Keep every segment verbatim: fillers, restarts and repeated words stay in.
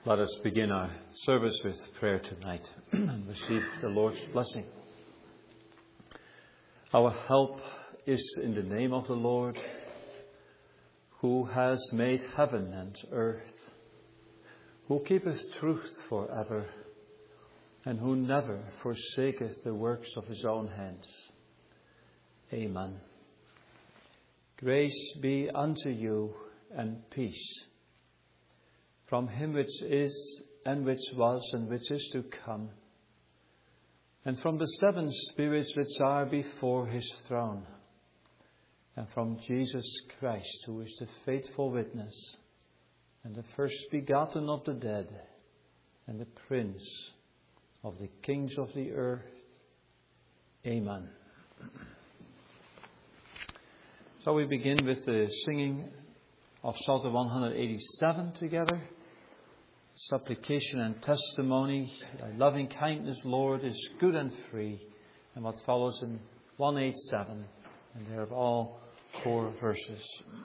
Let us begin our service with prayer tonight and receive the Lord's blessing. Our help is in the name of the Lord, who has made heaven and earth, who keepeth truth forever, and who never forsaketh the works of his own hands. Amen. Grace be unto you and peace from him which is, and which was, and which is to come, and from the seven spirits which are before his throne, and from Jesus Christ, who is the faithful witness, and the first begotten of the dead, and the Prince of the kings of the earth. Amen. So we begin with the singing of Psalter one eighty-seven together. Supplication and testimony. Thy loving kindness, Lord, is good and free. And what follows in one eighty-seven. And they are all four verses.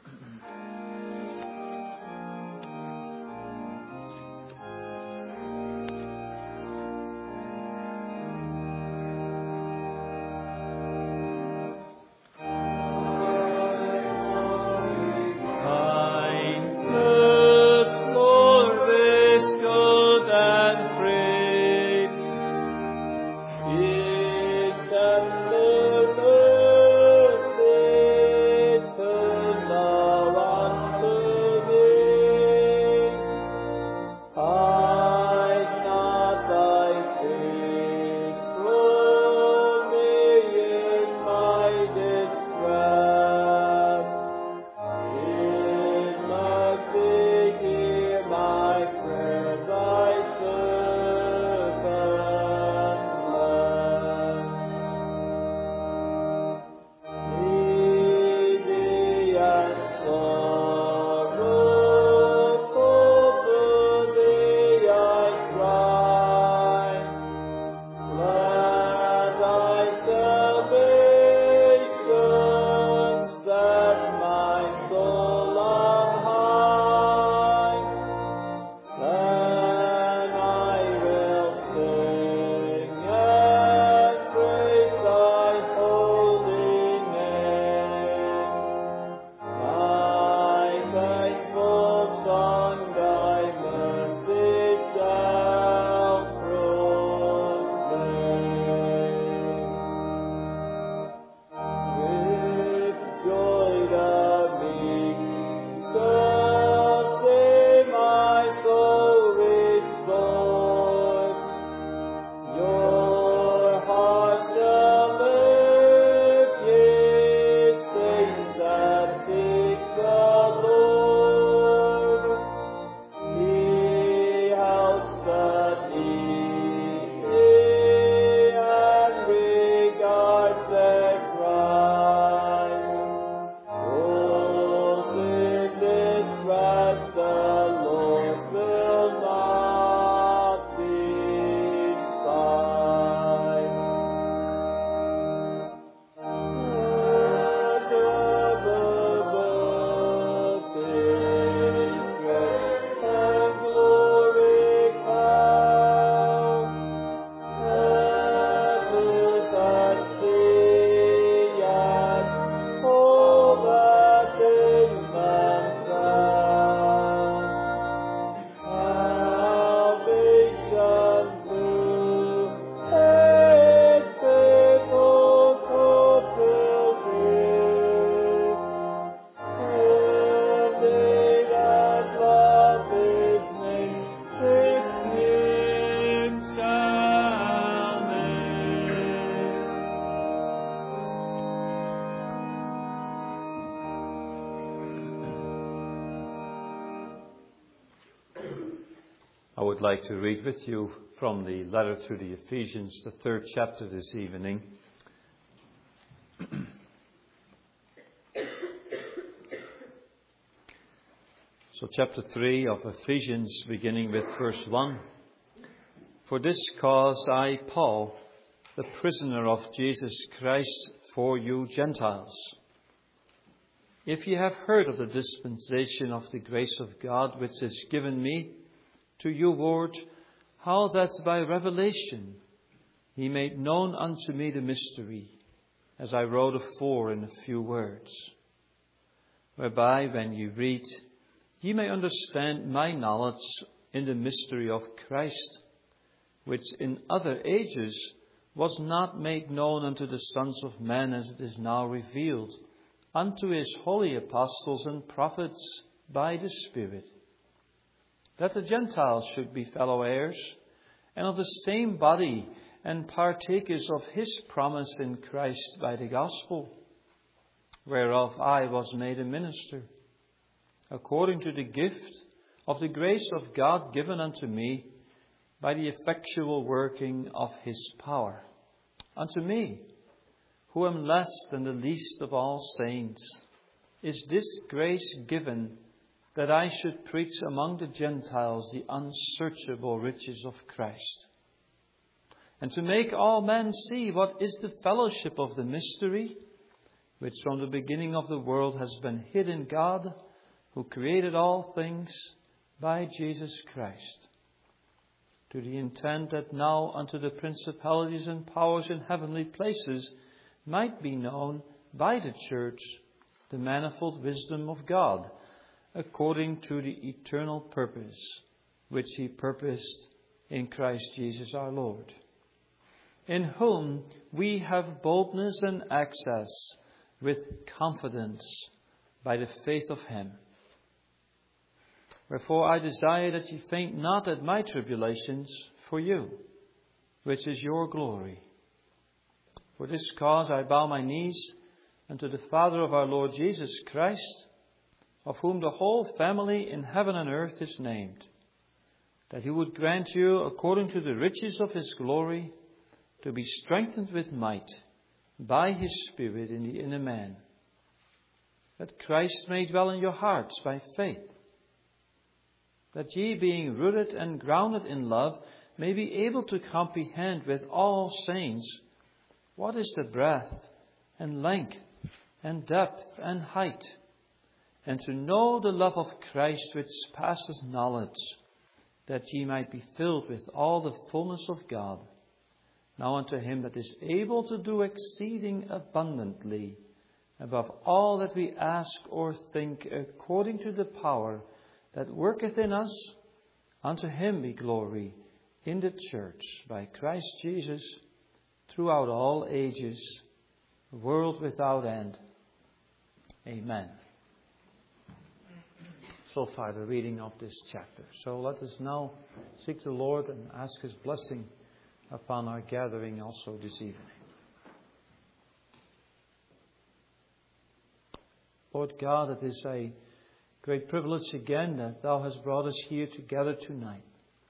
I would like to read with you from the letter to the Ephesians, the third chapter this evening. So chapter three of Ephesians, beginning with verse one. For this cause I, Paul, the prisoner of Jesus Christ, for you Gentiles, if ye have heard of the dispensation of the grace of God which is given me, to you, Lord, how that by revelation he made known unto me the mystery, as I wrote afore in a few words, whereby when you read, ye may understand my knowledge in the mystery of Christ, which in other ages was not made known unto the sons of men, as it is now revealed unto his holy apostles and prophets by the Spirit, that the Gentiles should be fellow heirs, and of the same body, and partakers of his promise in Christ by the gospel, whereof I was made a minister, according to the gift of the grace of God given unto me, by the effectual working of his power. Unto me, who am less than the least of all saints, is this grace given, that I should preach among the Gentiles the unsearchable riches of Christ, and to make all men see what is the fellowship of the mystery, which from the beginning of the world has been hid in God, who created all things by Jesus Christ, to the intent that now unto the principalities and powers in heavenly places might be known by the church the manifold wisdom of God, according to the eternal purpose which he purposed in Christ Jesus our Lord, in whom we have boldness and access with confidence by the faith of him. Wherefore I desire that ye faint not at my tribulations for you, which is your glory. For this cause I bow my knees unto the Father of our Lord Jesus Christ, of whom the whole family in heaven and earth is named, that he would grant you, according to the riches of his glory, to be strengthened with might by his Spirit in the inner man, that Christ may dwell in your hearts by faith, that ye, being rooted and grounded in love, may be able to comprehend with all saints what is the breadth and length and depth and height, and to know the love of Christ which passes knowledge, that ye might be filled with all the fullness of God. Now unto him that is able to do exceeding abundantly, above all that we ask or think, according to the power that worketh in us, unto him be glory in the church by Christ Jesus throughout all ages, world without end. Amen. So far the reading of this chapter. So let us now seek the Lord and ask his blessing upon our gathering also this evening. Lord God, it is a great privilege again that thou hast brought us here together tonight.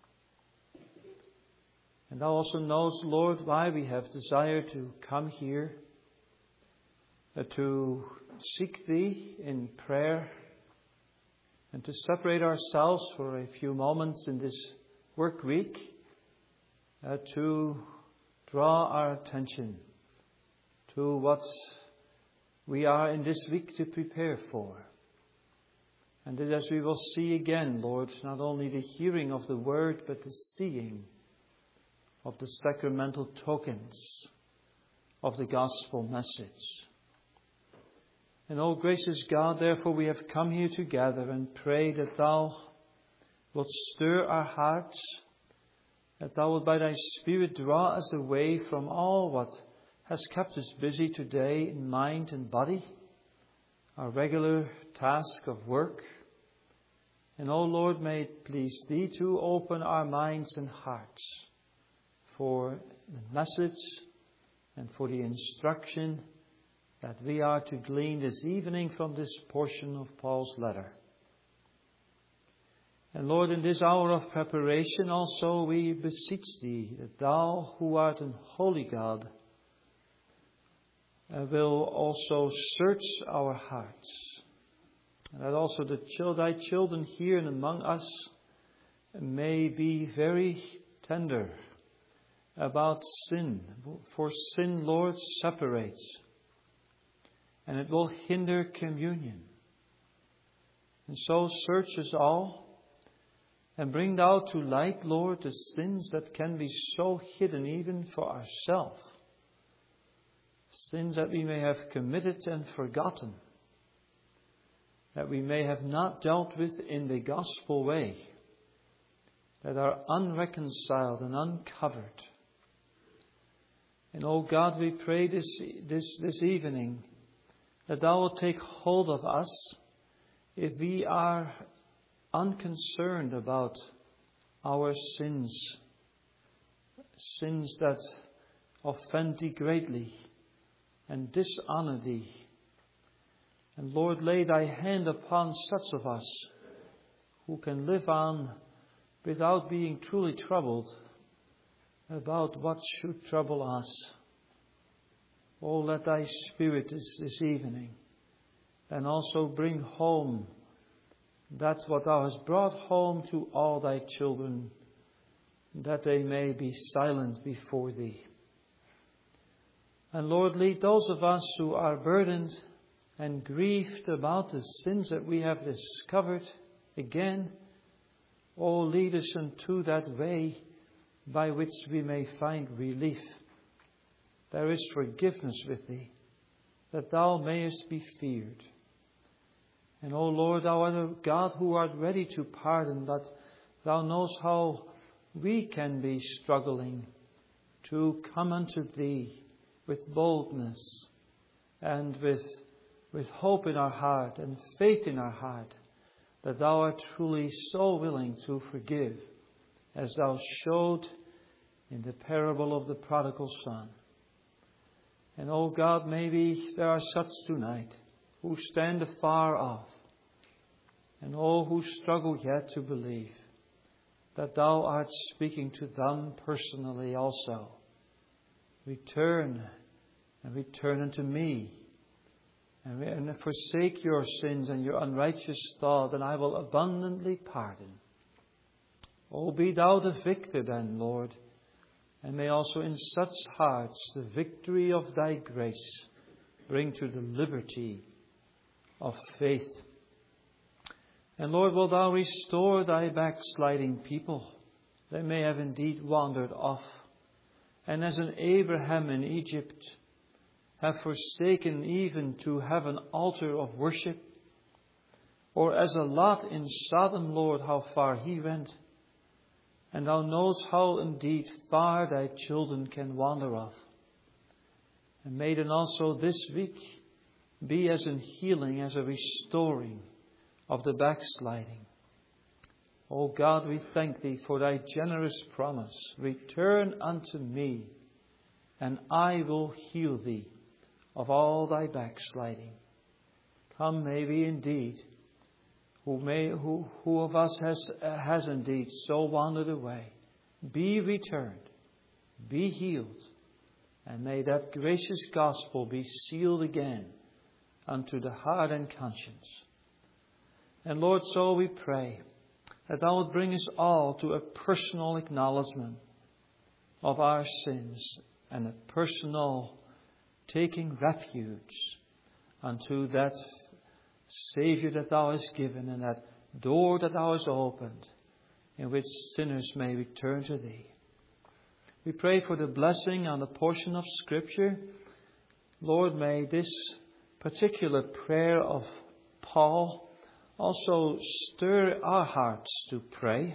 And thou also knowest, Lord, why we have desired to come here, uh, to seek thee in prayer, and to separate ourselves for a few moments in this work week, uh, to draw our attention to what we are in this week to prepare for. And that as we will see again, Lord, not only the hearing of the word, but the seeing of the sacramental tokens of the gospel message. And, O gracious God, therefore we have come here together and pray that thou wilt stir our hearts, that thou wilt by thy Spirit draw us away from all what has kept us busy today in mind and body, our regular task of work. And, O Lord, may it please thee to open our minds and hearts for the message and for the instruction that we are to glean this evening from this portion of Paul's letter. And Lord, in this hour of preparation also we beseech thee that thou, who art an holy God, uh, will also search our hearts. And that also the chil- thy children here and among us may be very tender about sin. For sin, Lord, separates, and it will hinder communion. And so search us all, And bring thou to light, Lord, the sins that can be so hidden even for ourselves. Sins that we may have committed and forgotten. That we may have not dealt with in the gospel way. That are unreconciled and uncovered. And oh God, we pray this, this, this evening that thou wilt take hold of us if we are unconcerned about our sins, sins that offend thee greatly and dishonor thee. And Lord, lay thy hand upon such of us who can live on without being truly troubled about what should trouble us. Oh, let thy Spirit this, this evening and also bring home that what thou hast brought home to all thy children, that they may be silent before thee. And Lord, lead those of us who are burdened and grieved about the sins that we have discovered again. Oh, lead us into that way by which we may find relief. There is forgiveness with thee, that thou mayest be feared. And, O Lord, thou art a God who art ready to pardon, but thou knowest how we can be struggling to come unto thee with boldness and with, with hope in our heart and faith in our heart, that thou art truly so willing to forgive, as thou showed in the parable of the prodigal son. And, O God, maybe there are such tonight who stand afar off, and all who struggle yet to believe that thou art speaking to them personally also. Return, and return unto me, and, and forsake your sins and your unrighteous thoughts, and I will abundantly pardon. Oh, be thou the victor then, Lord, and may also in such hearts the victory of thy grace bring to the liberty of faith. And Lord, will thou restore thy backsliding people? They may have indeed wandered off, and as an Abraham in Egypt, have forsaken even to have an altar of worship, or as a Lot in Sodom, Lord, how far he went. And thou knowest how indeed far thy children can wander off. And may then also this week be as a healing, as a restoring of the backsliding. O God, we thank thee for thy generous promise. Return unto me, and I will heal thee of all thy backsliding. Come, may we indeed, who may who, who of us has has indeed so wandered away, be returned, be healed, and may that gracious gospel be sealed again unto the heart and conscience. And Lord, so we pray that thou wilt bring us all to a personal acknowledgement of our sins and a personal taking refuge unto that Savior that thou hast given and that door that thou hast opened in which sinners may return to thee. We pray for the blessing on the portion of Scripture. Lord, may this particular prayer of Paul also stir our hearts to pray.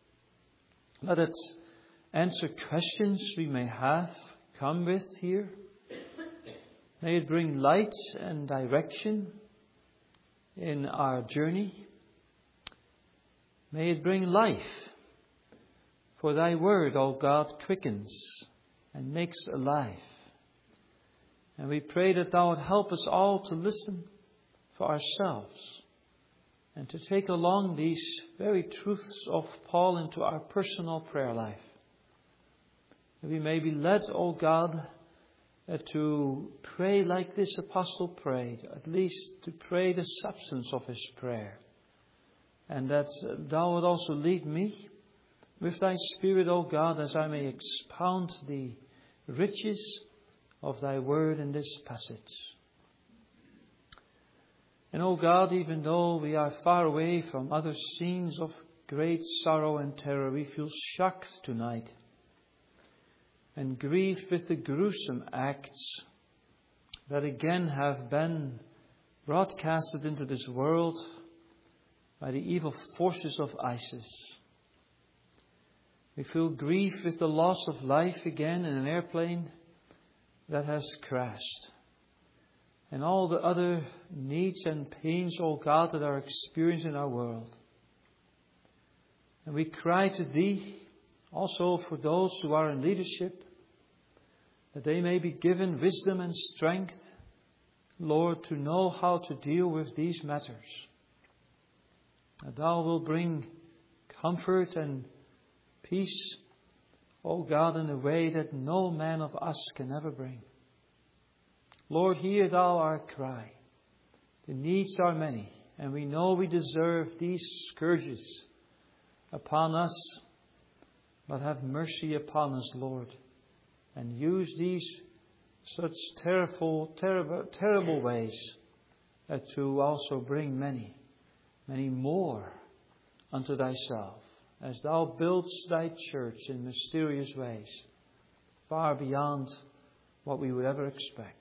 Let it answer questions we may have come with here. May it bring light and direction in our journey. May it bring life. For thy word, O God, quickens and makes alive. And we pray that thou would help us all to listen for ourselves and to take along these very truths of Paul into our personal prayer life. That we may be led, O God, uh, to pray like this apostle prayed, at least to pray the substance of his prayer. And that uh, thou would also lead me with thy Spirit, O God, as I may expound the riches of thy word in this passage. And, O God, even though we are far away from other scenes of great sorrow and terror, we feel shocked tonight and grieved with the gruesome acts that again have been broadcasted into this world by the evil forces of ISIS. We feel grief with the loss of life again in an airplane that has crashed. And all the other needs and pains, O God, that are experienced in our world. And we cry to Thee also for those who are in leadership, that they may be given wisdom and strength, Lord, to know how to deal with these matters. That Thou will bring comfort and peace, O God, in a way that no man of us can ever bring. Lord, hear Thou our cry. The needs are many, and we know we deserve these scourges upon us, but have mercy upon us, Lord, and use these such terrible, terrible, terrible ways uh, to also bring many, many more unto Thyself, as Thou buildest Thy church in mysterious ways, far beyond what we would ever expect.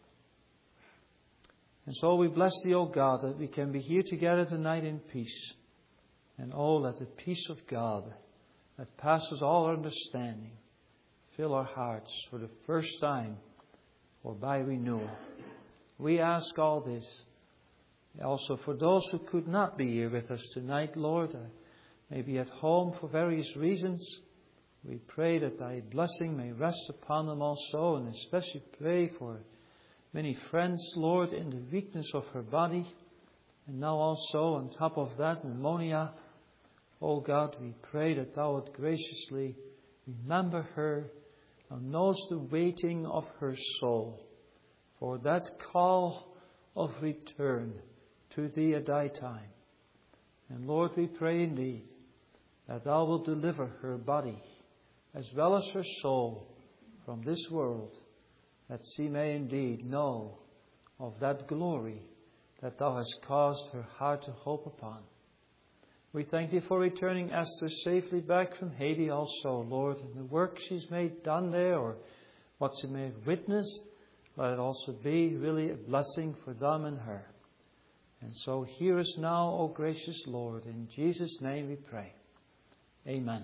And so we bless Thee, O God, that we can be here together tonight in peace. And oh, let the peace of God that passes all understanding fill our hearts for the first time or by renewal. We ask all this also for those who could not be here with us tonight, Lord, maybe at home for various reasons. We pray that Thy blessing may rest upon them also, and especially pray for many friends, Lord, in the weakness of her body, and now also on top of that, pneumonia. Oh God, we pray that Thou would graciously remember her and knows the waiting of her soul for that call of return to Thee at Thy time. And Lord, we pray indeed that Thou wilt deliver her body as well as her soul from this world, that she may indeed know of that glory that Thou hast caused her heart to hope upon. We thank Thee for returning Esther safely back from Haiti also, Lord, and the work she's made done there, or what she may have witnessed, let it also be really a blessing for them and her. And so hear us now, O gracious Lord. In Jesus' name we pray. Amen.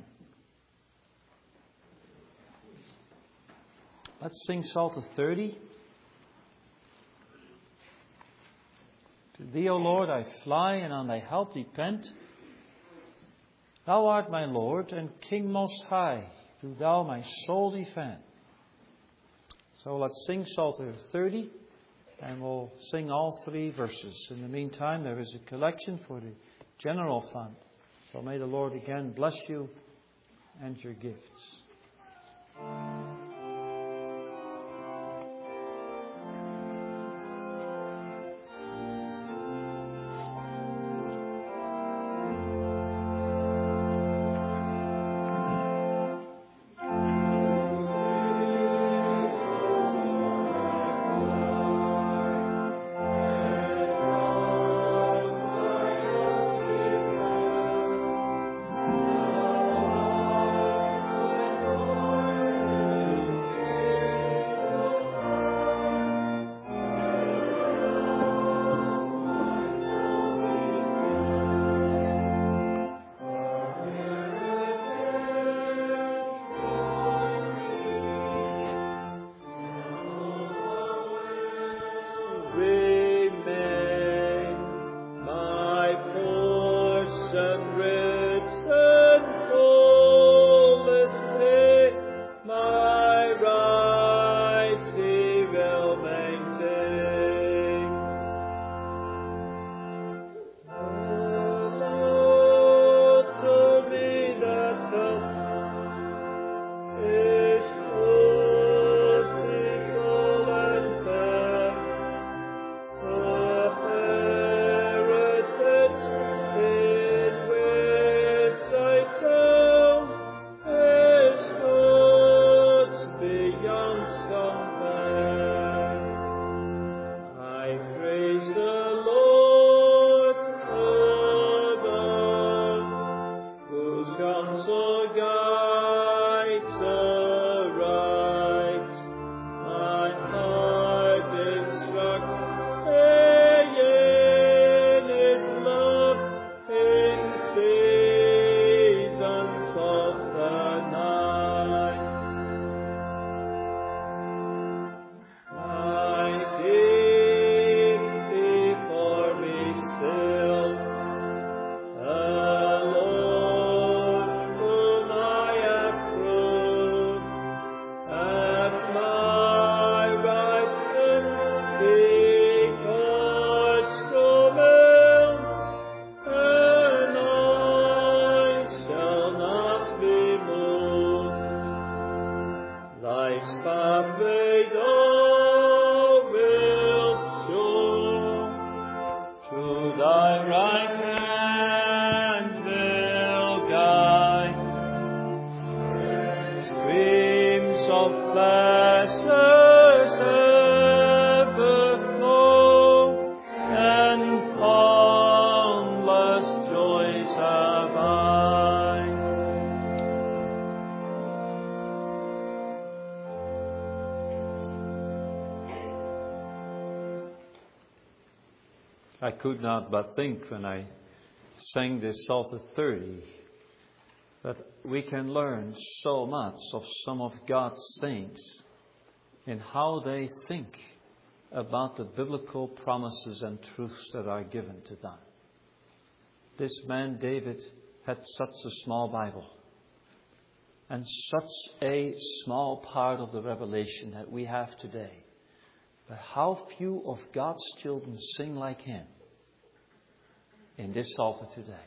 Let's sing Psalter thirty. To Thee, O Lord, I fly, and on Thy help depend. Thou art my Lord and King most high. Do Thou my soul defend. So let's sing Psalter thirty, and we'll sing all three verses. In the meantime, there is a collection for the general fund. So may the Lord again bless you and your gifts. Amen. pathway thou wilt show. To thy right hand will guide. Streams of pleasures ever flow, and boundless joys abide. I could not but think when I sang this Psalter thirty that we can learn so much of some of God's saints in how they think about the biblical promises and truths that are given to them. This man David had such a small Bible and such a small part of the revelation that we have today. But how few of God's children sing like him in this Psalter today.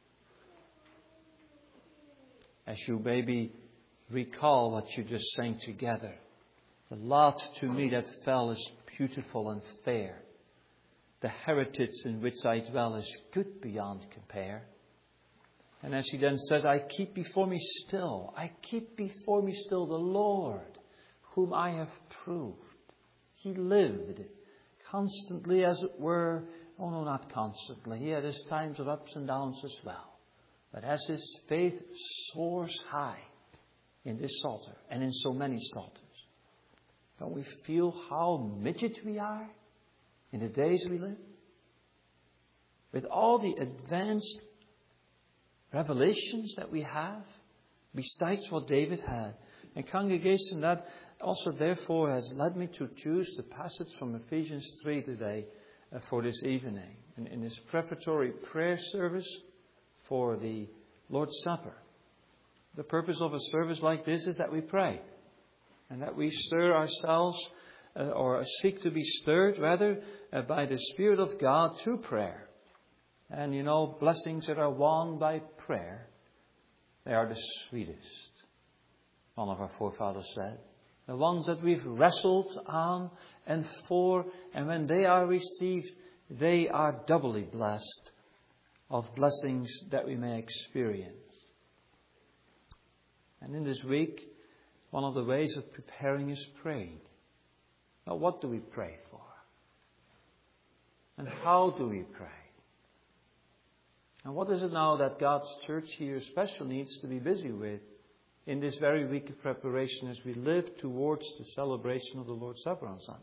As you maybe recall what you just sang together, the lot to me that fell is beautiful and fair. The heritage in which I dwell is good beyond compare. And as he then says, I keep before me still, I keep before me still the Lord, whom I have proved. He lived constantly, as it were. Oh no, not constantly. He had his times of ups and downs as well. But as his faith soars high in this Psalter and in so many Psalters, don't we feel how midget we are in the days we live? With all the advanced revelations that we have, besides what David had. And congregation, that also therefore has led me to choose the passage from Ephesians three today uh, for this evening. And in this preparatory prayer service for the Lord's Supper. The purpose of a service like this is that we pray. And that we stir ourselves uh, or seek to be stirred rather uh, by the Spirit of God to prayer. And you know, blessings that are won by prayer, they are the sweetest. One of our forefathers said. The ones that we've wrestled on and for, and when they are received, they are doubly blessed of blessings that we may experience. And in this week, one of the ways of preparing is praying. Now, what do we pray for? And how do we pray? And what is it now that God's church here especially needs to be busy with in this very week of preparation as we live towards the celebration of the Lord's Supper on Sunday?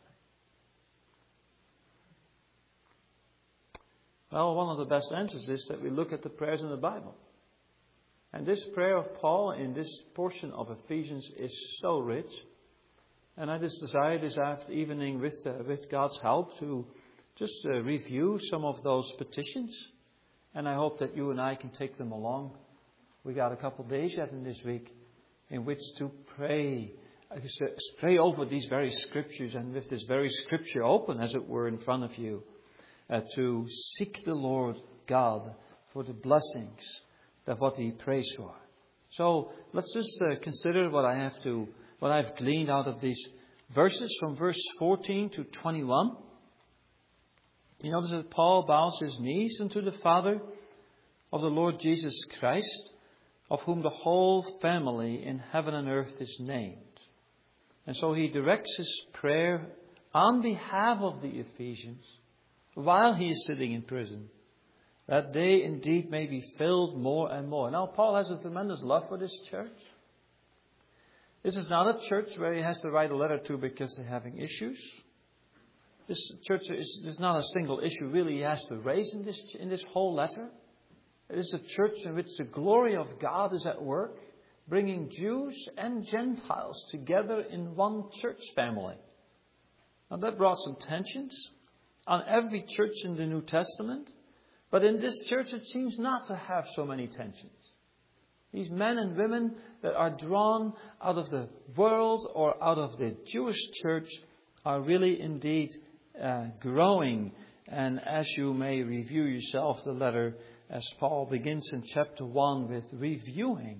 Well, one of the best answers is that we look at the prayers in the Bible. And this prayer of Paul in this portion of Ephesians is so rich. And I just desire this after evening with, uh, with God's help to just uh, review some of those petitions. And I hope that you and I can take them along. We got a couple of days yet in this week in which to pray. Uh, pray over these very scriptures and with this very scripture open, as it were, in front of you. Uh, to seek the Lord God for the blessings that what He prays for. So let's just uh, consider what I have to, what I've gleaned out of these verses from verse fourteen to twenty-one. You notice that Paul bows his knees unto the Father of the Lord Jesus Christ, of whom the whole family in heaven and earth is named. And so he directs his prayer on behalf of the Ephesians while he is sitting in prison, that they indeed may be filled more and more. Now, Paul has a tremendous love for this church. This is not a church where he has to write a letter to because they're having issues. This church is, is not a single issue really he has to raise in this, in this whole letter. It is a church in which the glory of God is at work, bringing Jews and Gentiles together in one church family. Now, that brought some tensions on every church in the New Testament. But in this church, it seems not to have so many tensions. These men and women that are drawn out of the world or out of the Jewish church are really indeed uh, growing. And as you may review yourself the letter, as Paul begins in chapter one with reviewing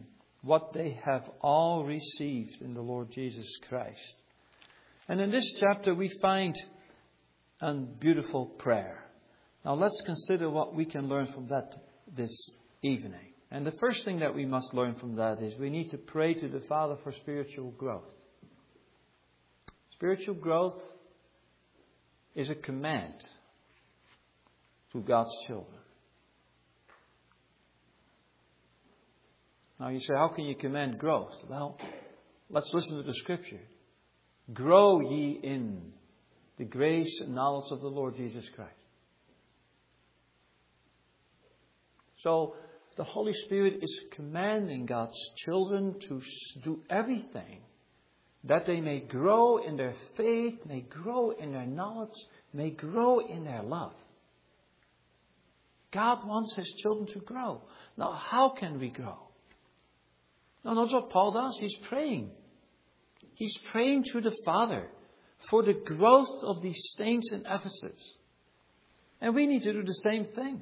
what they have all received in the Lord Jesus Christ. And in this chapter we find a beautiful prayer. Now let's consider what we can learn from that this evening. And the first thing that we must learn from that is we need to pray to the Father for spiritual growth. Spiritual growth is a command to God's children. Now you say, how can you command growth? Well, let's listen to the scripture. Grow ye in the grace and knowledge of the Lord Jesus Christ. So the Holy Spirit is commanding God's children to do everything that they may grow in their faith, may grow in their knowledge, may grow in their love. God wants His children to grow. Now, how can we grow? Now, notice what Paul does. He's praying. He's praying to the Father for the growth of these saints in Ephesus. And we need to do the same thing.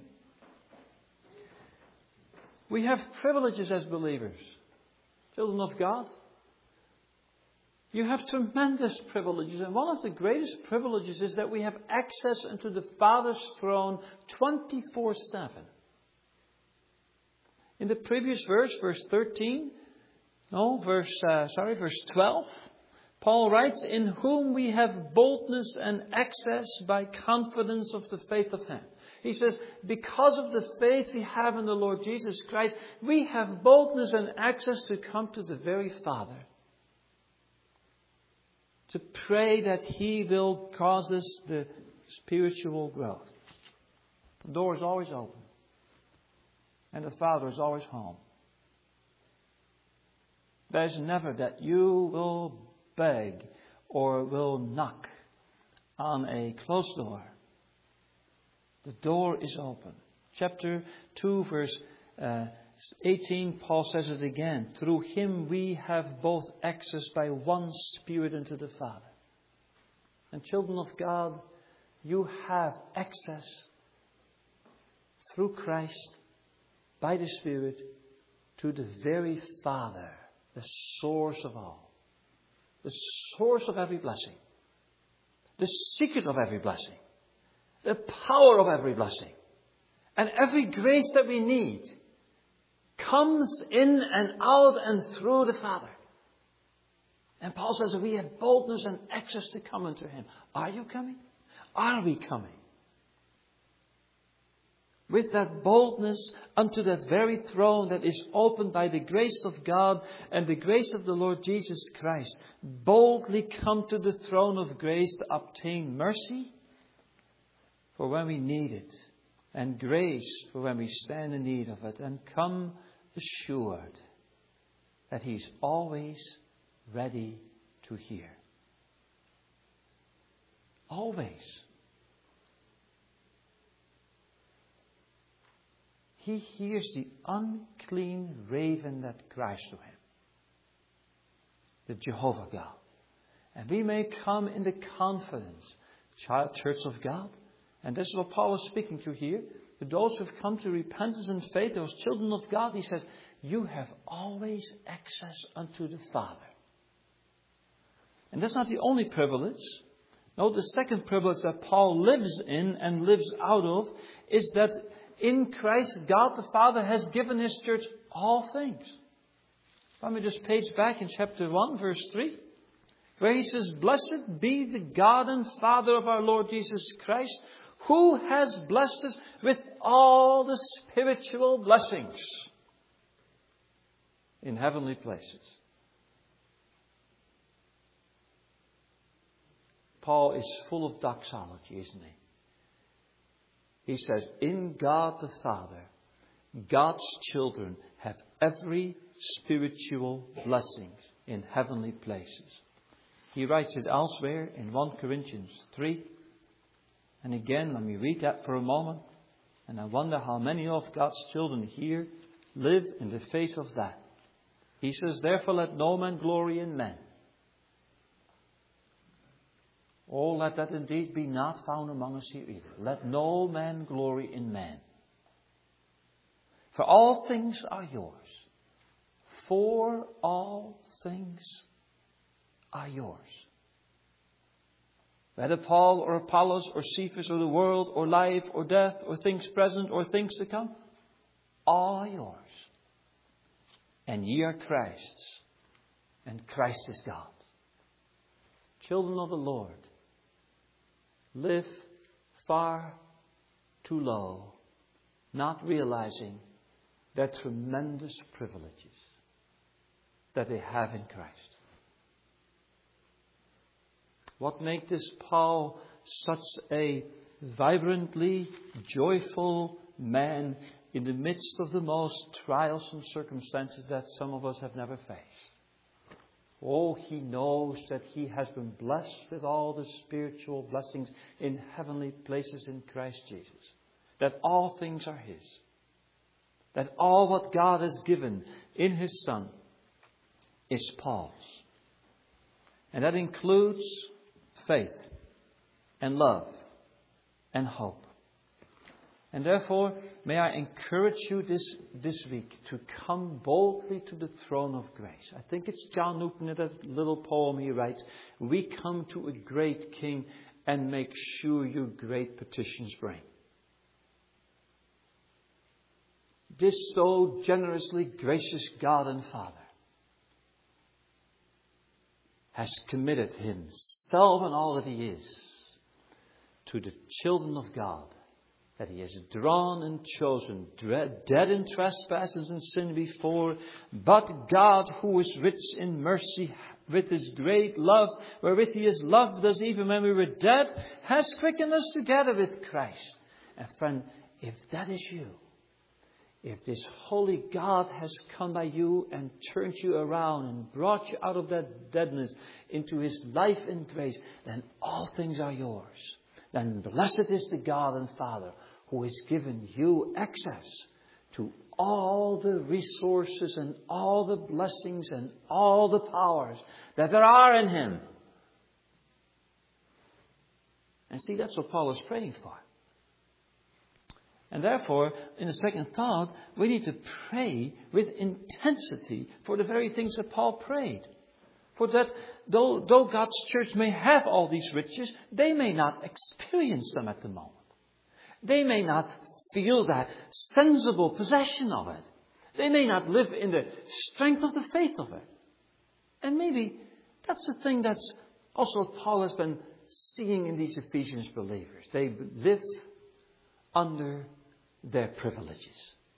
We have privileges as believers, children of God. You have tremendous privileges. And one of the greatest privileges is that we have access into the Father's throne twenty-four seven. In the previous verse, verse thirteen, no, verse, uh, sorry, verse twelve, Paul writes, in whom we have boldness and access by confidence of the faith of Him. He says, because of the faith we have in the Lord Jesus Christ, we have boldness and access to come to the very Father. To pray that He will cause us the spiritual growth. The door is always open. And the Father is always home. There's never that you will beg or will knock on a closed door. The door is open. Chapter two, verse uh, eighteen, Paul says it again. Through Him we have both access by one Spirit into the Father. And children of God, you have access through Christ, by the Spirit, to the very Father, the source of all. The source of every blessing. The secret of every blessing. The power of every blessing. And every grace that we need comes in and out and through the Father. And Paul says that we have boldness and access to come unto Him. Are you coming? Are we coming? With that boldness unto that very throne that is opened by the grace of God and the grace of the Lord Jesus Christ. Boldly come to the throne of grace to obtain mercy for when we need it. And grace for when we stand in need of it. And come assured that He's always ready to hear. Always. He hears the unclean raven that cries to Him. The Jehovah God. And we may come in the confidence, child church of God. And this is what Paul is speaking to here. To those who have come to repentance and faith, those children of God, he says, you have always access unto the Father. And that's not the only privilege. No, the second privilege that Paul lives in and lives out of is that in Christ, God the Father has given His church all things. Let me just page back in chapter one, verse three. Where He says, blessed be the God and Father of our Lord Jesus Christ, who has blessed us with all the spiritual blessings in heavenly places. Paul is full of doxology, isn't he? He says, in God the Father, God's children have every spiritual blessing in heavenly places. He writes it elsewhere in First Corinthians three. And again, let me read that for a moment. And I wonder how many of God's children here live in the face of that. He says, therefore let no man glory in men. Oh, let that indeed be not found among us here either. Let no man glory in man. For all things are yours. For all things are yours. Whether Paul or Apollos or Cephas or the world or life or death or things present or things to come, all are yours. And ye are Christ's, and Christ is God. Children of the Lord, live far too low, not realizing their tremendous privileges that they have in Christ. What makes this Paul such a vibrantly joyful man in the midst of the most trials and circumstances that some of us have never faced? Oh, he knows that he has been blessed with all the spiritual blessings in heavenly places in Christ Jesus. That all things are his. That all what God has given in his Son is Paul's. And that includes faith and love and hope. And therefore, may I encourage you this, this week to come boldly to the throne of grace. I think it's John Newton in that little poem he writes, we come to a great King and make sure your great petitions bring. This so generously gracious God and Father has committed himself and all that he is to the children of God, that he has drawn and chosen, dead in trespasses and sin before, but God, who is rich in mercy, with his great love, wherewith he has loved us even when we were dead, has quickened us together with Christ. And friend, if that is you, if this holy God has come by you and turned you around and brought you out of that deadness into his life in grace, then all things are yours. Then blessed is the God and Father who has given you access to all the resources and all the blessings and all the powers that there are in him. And see, that's what Paul is praying for. And therefore, in the second thought, we need to pray with intensity for the very things that Paul prayed. For that, though, though God's church may have all these riches, they may not experience them at the moment. They may not feel that sensible possession of it. They may not live in the strength of the faith of it. And maybe that's the thing that's also what Paul has been seeing in these Ephesians believers. They live under their privileges.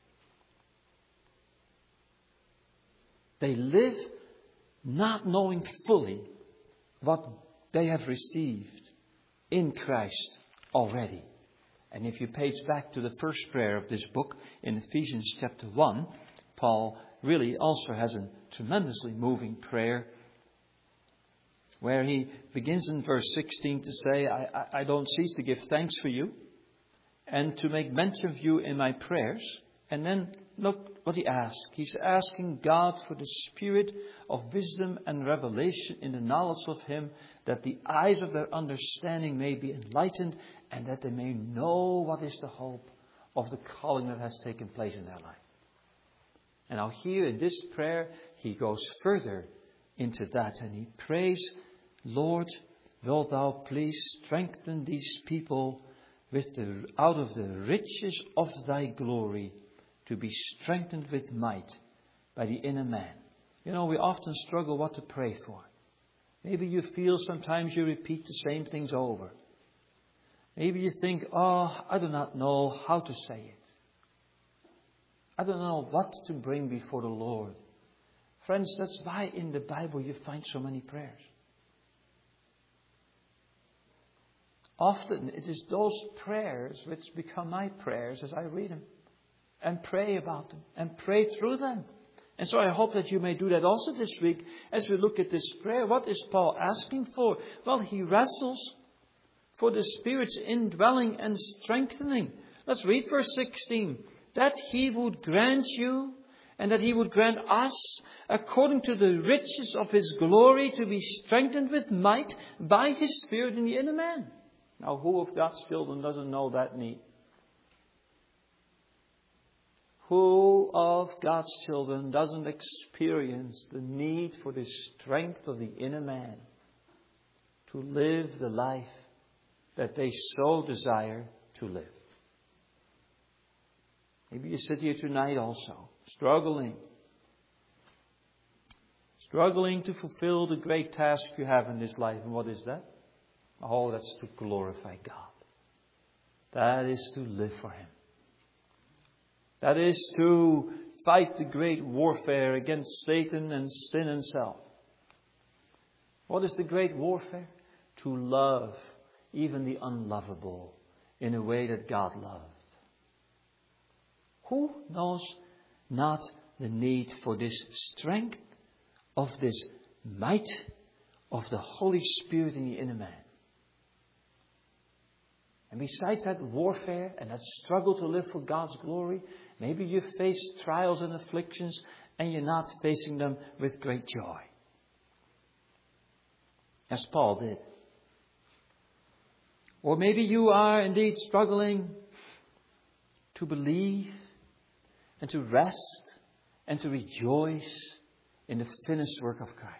They live not knowing fully what they have received in Christ already. And if you page back to the first prayer of this book in Ephesians chapter one, Paul really also has a tremendously moving prayer where he begins in verse sixteen to say, I, I, I don't cease to give thanks for you and to make mention of you in my prayers. And then look what he asks. He's asking God for the spirit of wisdom and revelation in the knowledge of him, that the eyes of their understanding may be enlightened and that they may know what is the hope of the calling that has taken place in their life. And now here in this prayer, he goes further into that and he prays, Lord, wilt thou please strengthen these people with the, out of the riches of thy glory, to be strengthened with might by the inner man. You know, we often struggle what to pray for. Maybe you feel sometimes you repeat the same things over. Maybe you think, oh, I do not know how to say it. I don't know what to bring before the Lord. Friends, that's why in the Bible you find so many prayers. Often it is those prayers which become my prayers as I read them and pray about them and pray through them. And so I hope that you may do that also this week as we look at this prayer. What is Paul asking for? Well, he wrestles for the Spirit's indwelling and strengthening. Let's read verse sixteen. That he would grant you and that he would grant us, according to the riches of his glory, to be strengthened with might by his Spirit in the inner man. Now, who of God's children doesn't know that need? Who of God's children doesn't experience the need for the strength of the inner man to live the life that they so desire to live? Maybe you sit here tonight also, struggling. Struggling to fulfill the great task you have in this life. And what is that? Oh, that's to glorify God. That is to live for Him. That is to fight the great warfare against Satan and sin and self. What is the great warfare? To love even the unlovable in a way that God loved. Who knows not the need for this strength, of this might of the Holy Spirit in the inner man? And besides that warfare and that struggle to live for God's glory, maybe you face trials and afflictions and you're not facing them with great joy. As Paul did. Or maybe you are indeed struggling to believe and to rest and to rejoice in the finished work of Christ.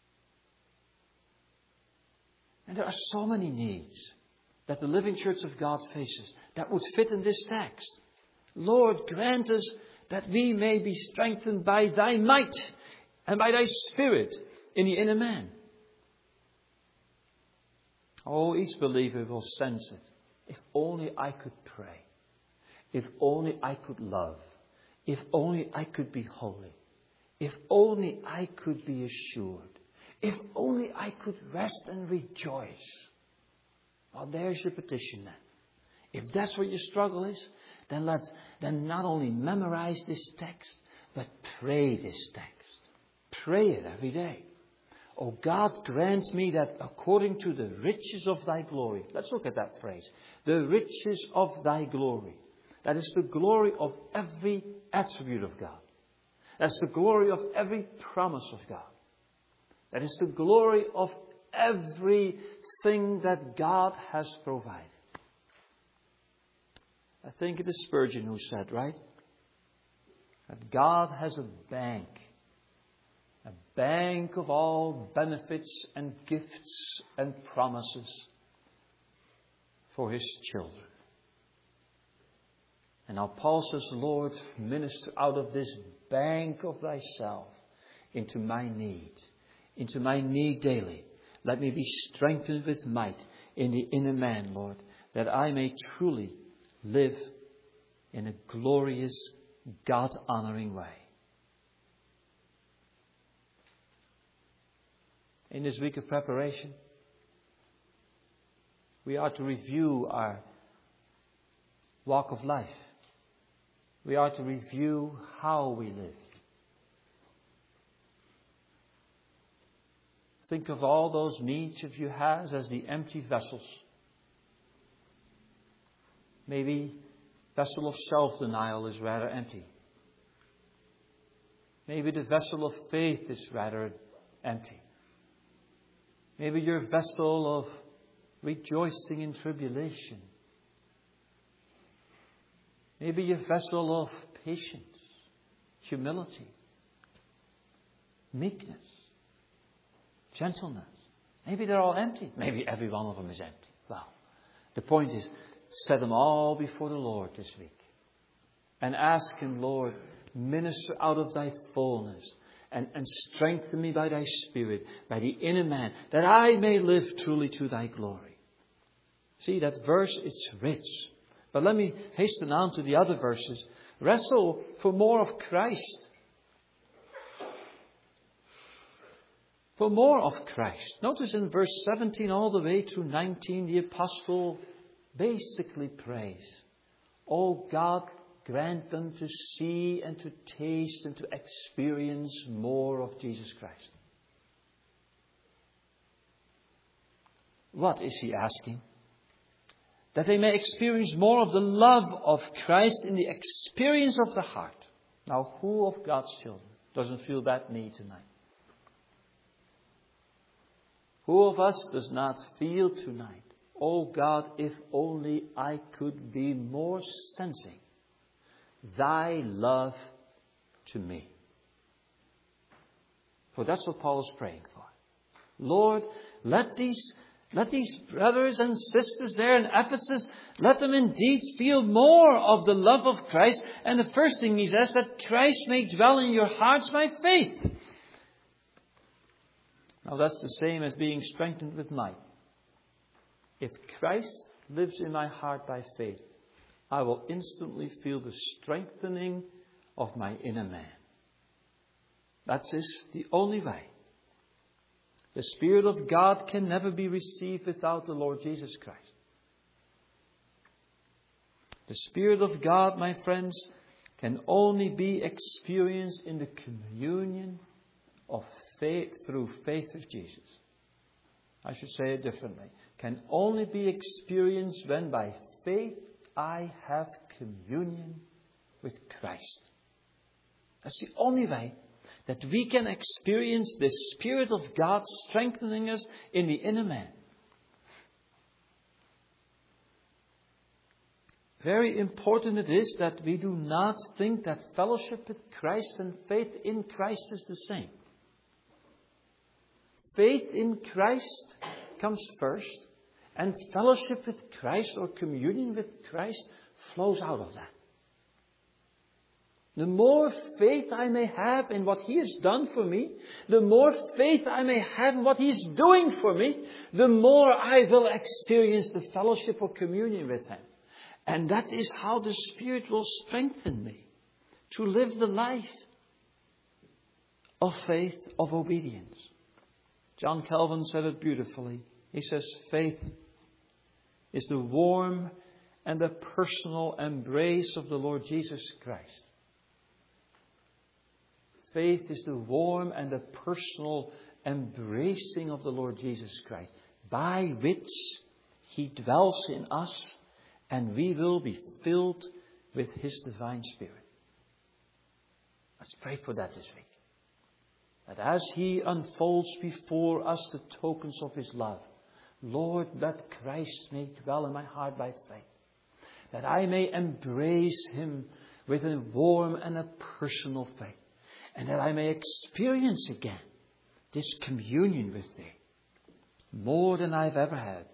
And there are so many needs that the living church of God faces that would fit in this text. Lord, grant us that we may be strengthened by Thy might and by Thy Spirit in the inner man. Oh, each believer will sense it. If only I could pray. If only I could love. If only I could be holy. If only I could be assured. If only I could rest and rejoice. Well, there's your petition then. If that's what your struggle is, then let's then not only memorize this text, but pray this text. Pray it every day. Oh, God, grant me that according to the riches of Thy glory. Let's look at that phrase. The riches of Thy glory. That is the glory of every attribute of God. That's the glory of every promise of God. That is the glory of everything that God has provided. I think it is Spurgeon who said, right? That God has a bank. A bank of all benefits and gifts and promises for His children. And now Paul says, Lord, minister out of this bank of Thyself into my need. Into my need daily. Let me be strengthened with might in the inner man, Lord, that I may truly live in a glorious, God-honoring way. In this week of preparation, we are to review our walk of life. We are to review how we live. Think of all those needs of you has as the empty vessels. Maybe vessel of self-denial is rather empty. Maybe the vessel of faith is rather empty. Maybe your vessel of rejoicing in tribulation. Maybe your vessel of patience, humility, meekness, gentleness. Maybe they're all empty. Maybe every one of them is empty. Well, the point is, set them all before the Lord this week. And ask Him, Lord, minister out of Thy fullness. And, and strengthen me by Thy Spirit, by the inner man, that I may live truly to Thy glory. See, that verse is rich. But let me hasten on to the other verses. Wrestle for more of Christ. For more of Christ. Notice in verse seventeen all the way through nineteen, the apostle basically prays, Oh God, grant them to see and to taste and to experience more of Jesus Christ. What is he asking? That they may experience more of the love of Christ in the experience of the heart. Now, who of God's children doesn't feel that need tonight? Who of us does not feel tonight, oh God, if only I could be more sensing thy love to me. For that's what Paul is praying for. Lord, let these, let these brothers and sisters there in Ephesus, let them indeed feel more of the love of Christ. And the first thing he says, that Christ may dwell in your hearts by faith. Now that's the same as being strengthened with might. If Christ lives in my heart by faith, I will instantly feel the strengthening of my inner man. That is the only way. The Spirit of God can never be received without the Lord Jesus Christ. The Spirit of God, my friends, can only be experienced in the communion of faith through faith with Jesus. I should say it differently. Can only be experienced when by faith I have communion with Christ. That's the only way that we can experience the Spirit of God strengthening us in the inner man. Very important it is that we do not think that fellowship with Christ and faith in Christ is the same. Faith in Christ comes first, and fellowship with Christ or communion with Christ flows out of that. The more faith I may have in what He has done for me, the more faith I may have in what He is doing for me, the more I will experience the fellowship or communion with Him. And that is how the Spirit will strengthen me to live the life of faith, of obedience. John Calvin said it beautifully. He says, faith is the warm and the personal embrace of the Lord Jesus Christ. Faith is the warm and the personal embracing of the Lord Jesus Christ, by which He dwells in us, and we will be filled with His divine Spirit. Let's pray for that this week. That as He unfolds before us the tokens of His love, Lord, let Christ may dwell in my heart by faith. That I may embrace Him with a warm and a personal faith. And that I may experience again this communion with Thee. More than I've ever had.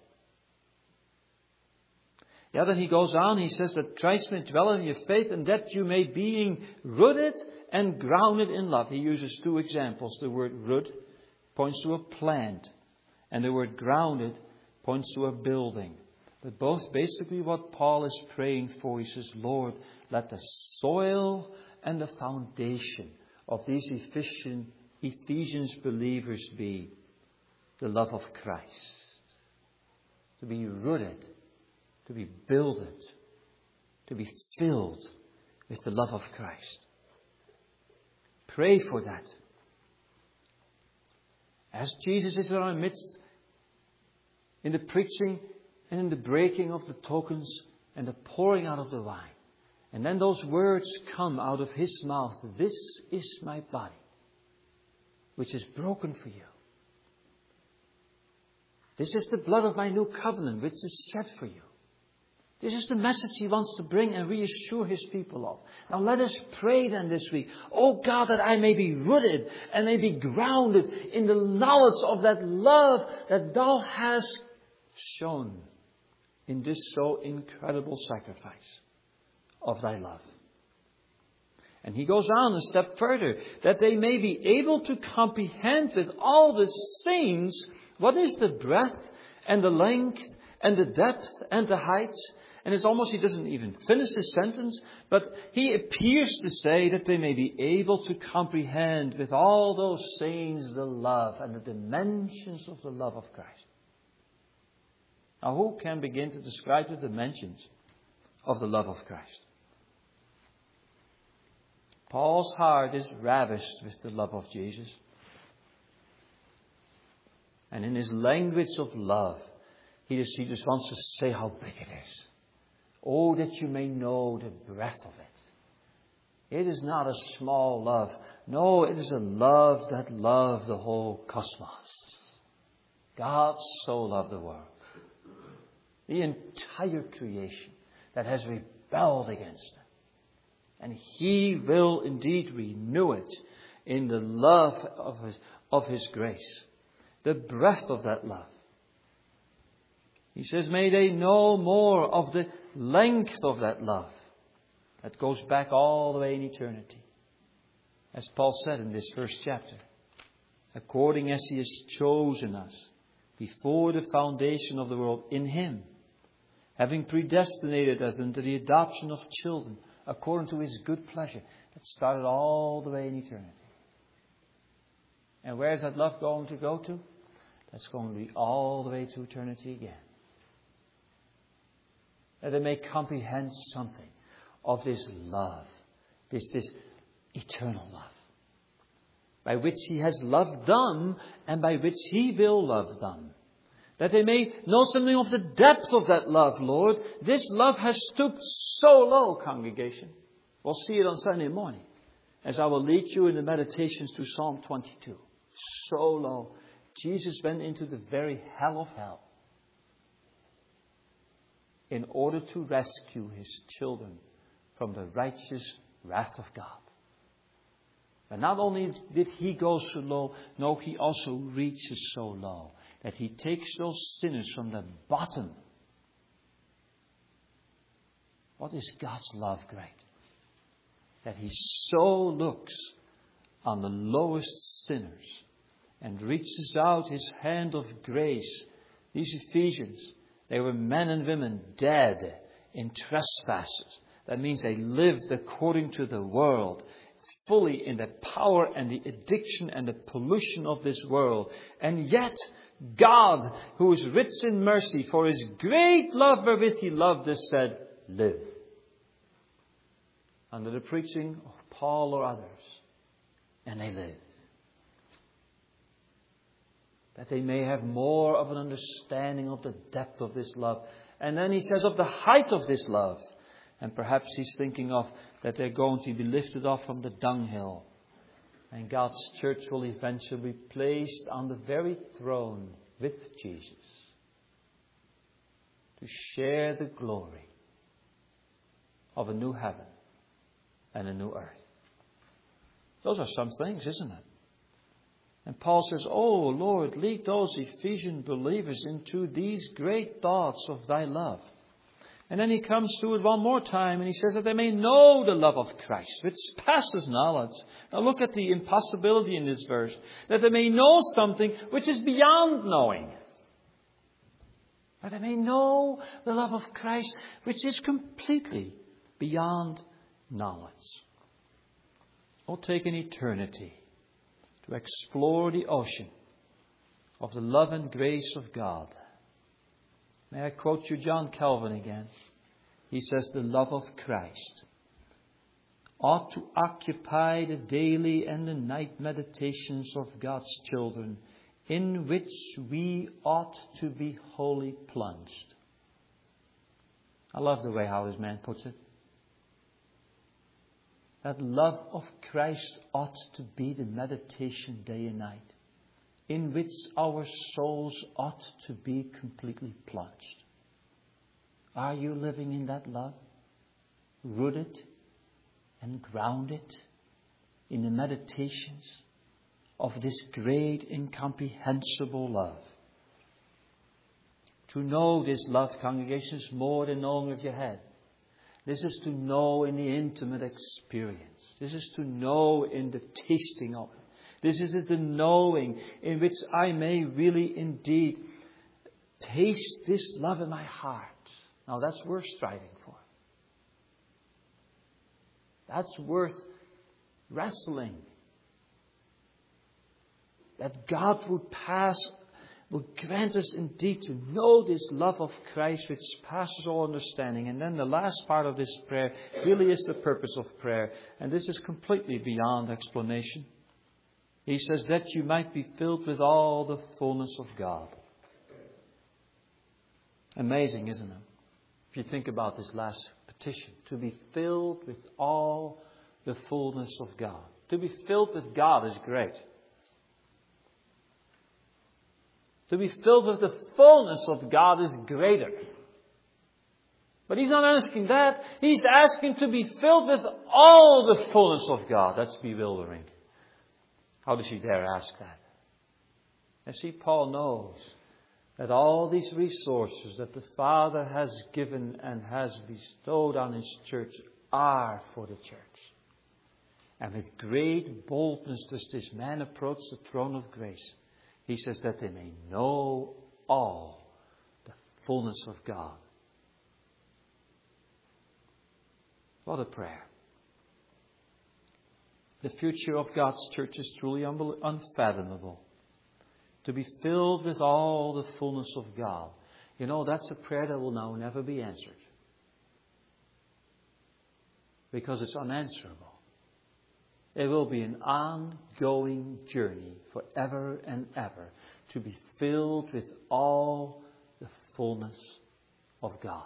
Yeah, then he goes on, he says that Christ may dwell in your faith and that you may being rooted and grounded in love. He uses two examples. The word root points to a plant. And the word grounded points to a building. But both basically what Paul is praying for. He says, Lord, let the soil and the foundation of these Ephesian, Ephesians believers be the love of Christ. To be rooted, to be builded, to be filled with the love of Christ. Pray for that. As Jesus is in our midst, in the preaching and in the breaking of the tokens and the pouring out of the wine. And then those words come out of His mouth. This is my body, which is broken for you. This is the blood of my new covenant, which is shed for you. This is the message He wants to bring and reassure His people of. Now let us pray then this week. Oh God, that I may be rooted and may be grounded in the knowledge of that love that Thou hast shown in this so incredible sacrifice of Thy love. And he goes on a step further, that they may be able to comprehend with all the saints what is the breadth and the length and the depth and the height. And it's almost, he doesn't even finish his sentence, but he appears to say that they may be able to comprehend with all those saints the love and the dimensions of the love of Christ. Now, who can begin to describe the dimensions of the love of Christ? Paul's heart is ravished with the love of Jesus. And in his language of love, he just, he just wants to say how big it is. Oh, that you may know the breadth of it. It is not a small love. No, it is a love that loves the whole cosmos. God so loved the world. The entire creation that has rebelled against Him. And He will indeed renew it in the love of His, of His grace. The breadth of that love. He says, may they know more of the length of that love. That goes back all the way in eternity. As Paul said in this first chapter. According as He has chosen us before the foundation of the world in Him. Having predestinated us into the adoption of children according to His good pleasure. That started all the way in eternity. And where is that love going to go to? That's going to be all the way to eternity again. That they may comprehend something of this love. This, this eternal love. By which He has loved them and by which He will love them. That they may know something of the depth of that love, Lord. This love has stooped so low, congregation. We'll see it on Sunday morning. As I will lead you in the meditations to Psalm twenty-two. So low. Jesus went into the very hell of hell. In order to rescue His children from the righteous wrath of God. And not only did He go so low, no, He also reaches so low. That He takes those sinners from the bottom. What is God's love great? That He so looks on the lowest sinners and reaches out His hand of grace. These Ephesians, they were men and women dead in trespasses. That means they lived according to the world, fully in the power and the addiction and the pollution of this world. And yet, God, who is rich in mercy, for His great love wherewith He loved us, said, live. Under the preaching of Paul or others. And they lived. That they may have more of an understanding of the depth of this love. And then he says of the height of this love. And perhaps he's thinking of that they're going to be lifted off from the dunghill. And God's church will eventually be placed on the very throne with Jesus. To share the glory of a new heaven and a new earth. Those are some things, isn't it? And Paul says, oh Lord, lead those Ephesian believers into these great thoughts of Thy love. And then he comes to it one more time and he says that they may know the love of Christ, which passes knowledge. Now look at the impossibility in this verse. That they may know something which is beyond knowing. That they may know the love of Christ, which is completely beyond knowledge. Oh, take an eternity to explore the ocean of the love and grace of God. May I quote you John Calvin again? He says, the love of Christ ought to occupy the daily and the night meditations of God's children, in which we ought to be wholly plunged. I love the way how this man puts it. That love of Christ ought to be the meditation day and night, in which our souls ought to be completely plunged. Are you living in that love? Rooted and grounded in the meditations of this great incomprehensible love. To know this love, congregation, is more than knowing with your head. This is to know in the intimate experience. This is to know in the tasting of it. This is the knowing in which I may really indeed taste this love in my heart. Now that's worth striving for. That's worth wrestling. That God would pass, would grant us indeed to know this love of Christ which passes all understanding. And then the last part of this prayer really is the purpose of prayer. And this is completely beyond explanation. He says that you might be filled with all the fullness of God. Amazing, isn't it? If you think about this last petition. To be filled with all the fullness of God. To be filled with God is great. To be filled with the fullness of God is greater. But He's not asking that. He's asking to be filled with all the fullness of God. That's bewildering. How does He dare ask that? And see, Paul knows that all these resources that the Father has given and has bestowed on His church are for the church. And with great boldness does this man approach the throne of grace. He says that they may know all the fullness of God. What a prayer. The future of God's church is truly unfathomable. To be filled with all the fullness of God. You know, that's a prayer that will now never be answered. Because it's unanswerable. It will be an ongoing journey forever and ever. To be filled with all the fullness of God.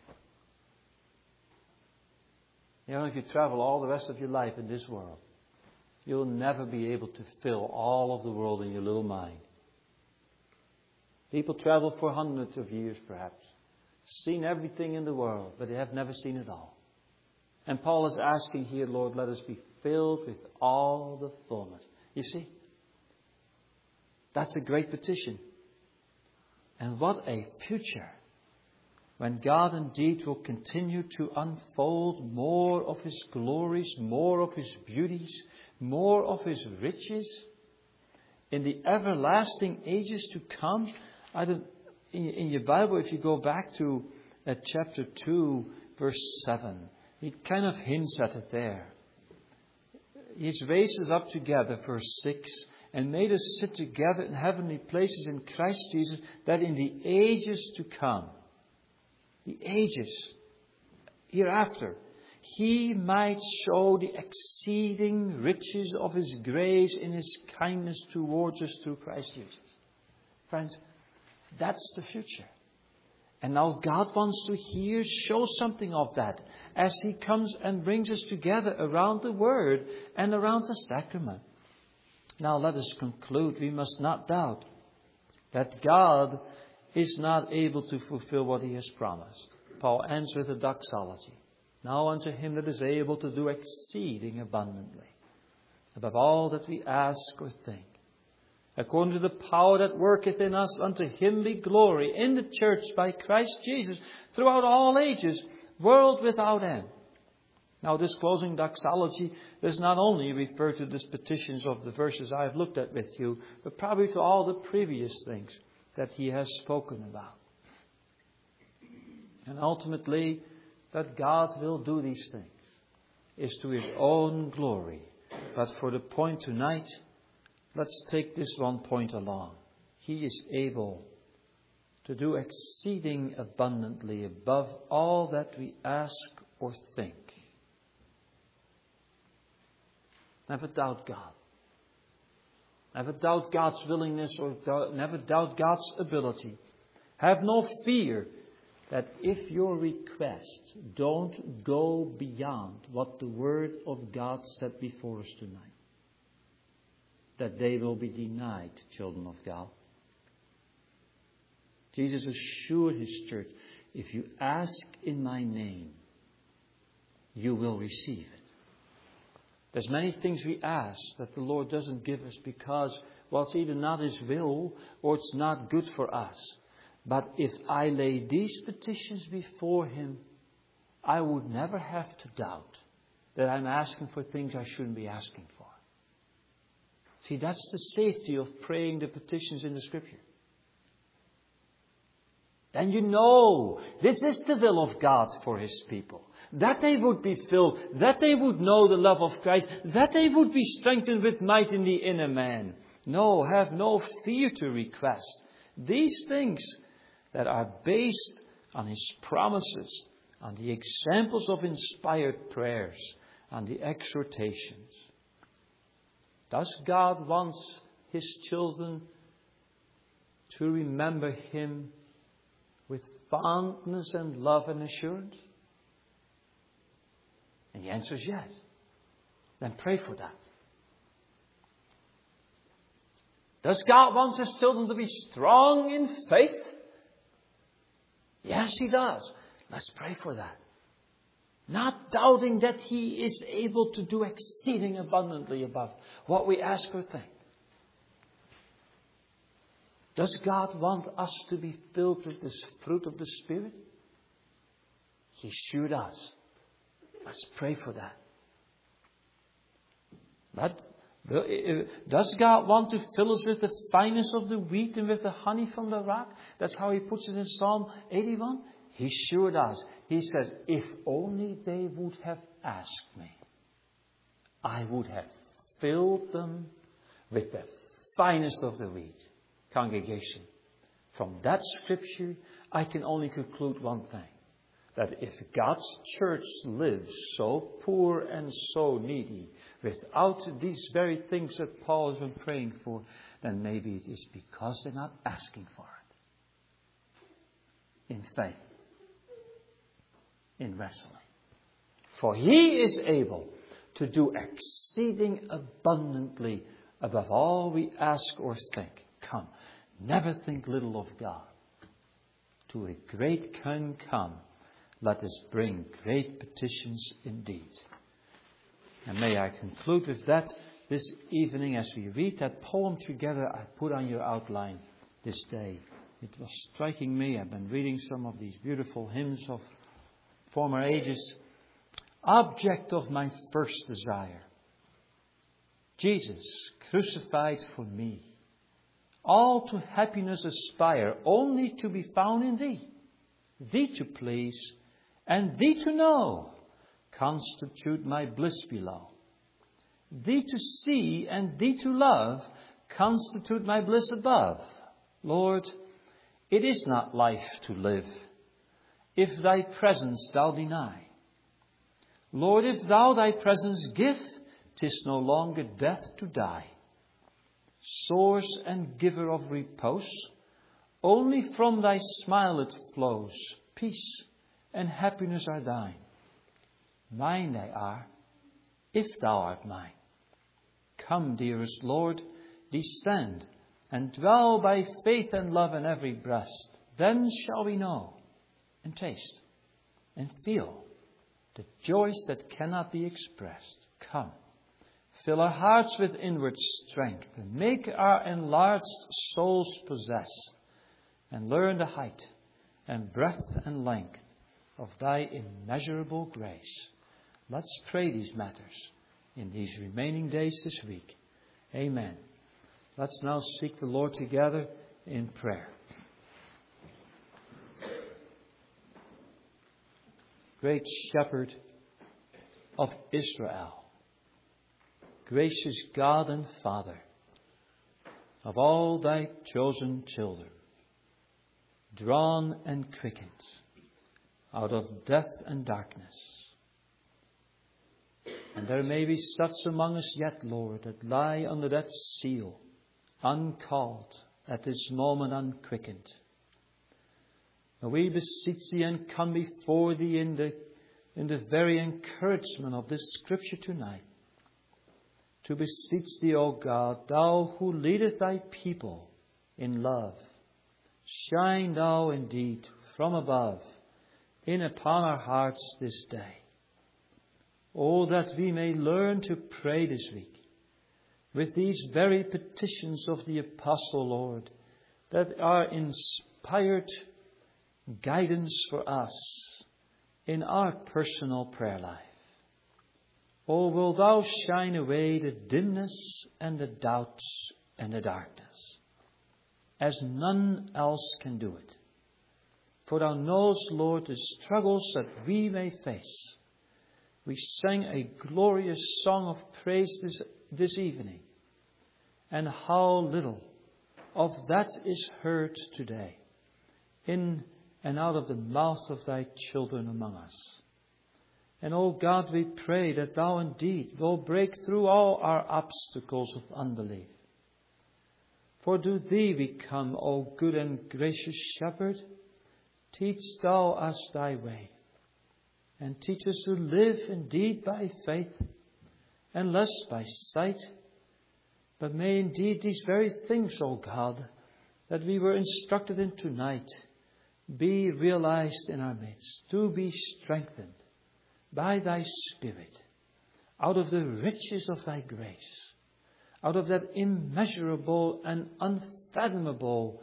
You know, if you travel all the rest of your life in this world, you'll never be able to fill all of the world in your little mind. People travel for hundreds of years perhaps, seen everything in the world, but they have never seen it all. And Paul is asking here, Lord, let us be filled with all the fullness. You see, that's a great petition. And what a future when God indeed will continue to unfold more of His glories, more of His beauties, more of His riches in the everlasting ages to come. I don't, in, in your Bible, if you go back to uh, chapter two, verse seven, He kind of hints at it there. He's raised us up together, verse six, and made us sit together in heavenly places in Christ Jesus, that in the ages to come, the ages hereafter, He might show the exceeding riches of His grace in His kindness towards us through Christ Jesus. Friends, that's the future. And now God wants to here show something of that as He comes and brings us together around the Word and around the sacrament. Now let us conclude. We must not doubt that God is not able to fulfill what He has promised. Paul ends with a doxology. Now unto Him that is able to do exceeding abundantly, above all that we ask or think, according to the power that worketh in us, unto Him be glory in the church by Christ Jesus throughout all ages, world without end. Now this closing doxology does not only refer to the petitions of the verses I have looked at with you, but probably to all the previous things that he has spoken about. And ultimately, that God will do these things is to His own glory. But for the point tonight, let's take this one point along. He is able to do exceeding abundantly above all that we ask or think. Never doubt God. Never doubt God's willingness or doubt, never doubt God's ability. Have no fear that if your requests don't go beyond what the Word of God set before us tonight, that they will be denied, children of God. Jesus assured His church, if you ask in my name, you will receive it. There's many things we ask that the Lord doesn't give us because, well, it's either not His will or it's not good for us. But if I lay these petitions before Him, I would never have to doubt that I'm asking for things I shouldn't be asking for. See, that's the safety of praying the petitions in the Scripture. Then you know this is the will of God for His people. That they would be filled, that they would know the love of Christ, that they would be strengthened with might in the inner man. No, have no fear to request these things that are based on His promises, on the examples of inspired prayers, on the exhortations. Does God want His children to remember Him with fondness and love and assurance? And the answer is yes. Then pray for that. Does God want His children to be strong in faith? Yes, He does. Let's pray for that. Not doubting that He is able to do exceeding abundantly above what we ask or think. Does God want us to be filled with this fruit of the Spirit? He sure does. Let's pray for that. Let, does God want to fill us with the finest of the wheat and with the honey from the rock? That's how He puts it in Psalm eighty-one. He sure does. He says, if only they would have asked me, I would have filled them with the finest of the wheat. Congregation, from that scripture, I can only conclude one thing. That if God's church lives so poor and so needy, without these very things that Paul has been praying for, then maybe it is because they're not asking for it. In faith. In wrestling. For He is able to do exceeding abundantly above all we ask or think. Come, never think little of God. To a great King come, let us bring great petitions indeed. And may I conclude with that this evening as we read that poem together I put on your outline this day. It was striking me. I've been reading some of these beautiful hymns of former ages. Object of my first desire. Jesus crucified for me. All to happiness aspire, only to be found in Thee. Thee to please, and Thee to know, constitute my bliss below. Thee to see, and Thee to love, constitute my bliss above. Lord, it is not life to live, if Thy presence Thou deny. Lord, if Thou Thy presence give, 'tis no longer death to die. Source and giver of repose, only from Thy smile it flows. Peace and happiness are Thine. Mine they are, if Thou art mine. Come, dearest Lord, descend, and dwell by faith and love in every breast. Then shall we know, and taste, and feel the joys that cannot be expressed. Come. Fill our hearts with inward strength, and make our enlarged souls possess, and learn the height and breadth and length of Thy immeasurable grace. Let's pray these matters in these remaining days this week. Amen. Let's now seek the Lord together in prayer. Great Shepherd of Israel, gracious God and Father of all Thy chosen children, drawn and quickened out of death and darkness. And there may be such among us yet, Lord, that lie under that seal, uncalled, at this moment unquickened. And we beseech Thee and come before Thee in the, in the very encouragement of this scripture tonight, to beseech Thee, O God, Thou who leadeth Thy people in love, shine Thou indeed from above in upon our hearts this day. Oh, that we may learn to pray this week with these very petitions of the Apostle, Lord, that are inspired guidance for us in our personal prayer life. Oh, will Thou shine away the dimness and the doubts and the darkness, as none else can do it. For Thou knowest, Lord, the struggles that we may face. We sang a glorious song of praise this, this evening, and how little of that is heard today in and out of the mouth of Thy children among us. And, O God, we pray that Thou indeed will break through all our obstacles of unbelief. For to Thee we come, O good and gracious Shepherd. Teach Thou us Thy way, and teach us to live indeed by faith, and less by sight. But may indeed these very things, O God, that we were instructed in tonight, be realized in our midst. Do be strengthened by thy Spirit out of the riches of thy grace, out of that immeasurable and unfathomable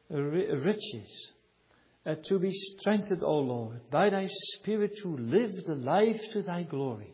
riches, uh, to be strengthened, O Lord, by thy Spirit to live the life to thy glory.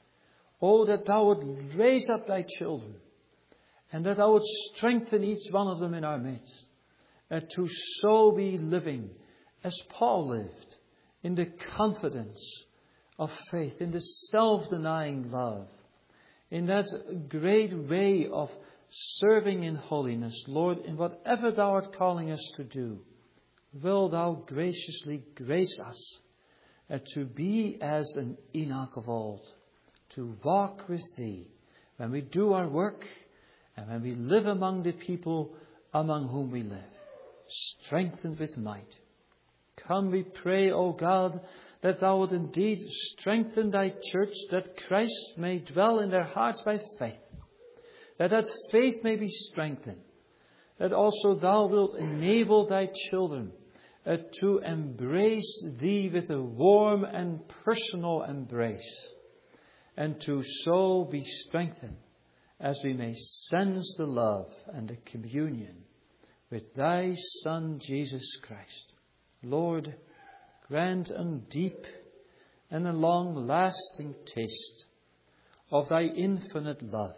Oh, that thou would raise up thy children, and that thou would strengthen each one of them in our midst, uh, to so be living as Paul lived, in the confidence of faith, in the self-denying love, in that great way of serving in holiness. Lord, in whatever thou art calling us to do, will thou graciously grace us uh, to be as an Enoch of old, to walk with thee when we do our work and when we live among the people among whom we live, strengthened with might. Come, we pray, O God, that thou would indeed strengthen thy church, that Christ may dwell in their hearts by faith, that that faith may be strengthened, that also thou wilt enable thy children uh, to embrace thee with a warm and personal embrace, and to so be strengthened as we may sense the love and the communion with thy Son, Jesus Christ. Lord, grant a deep and a long-lasting taste of thy infinite love,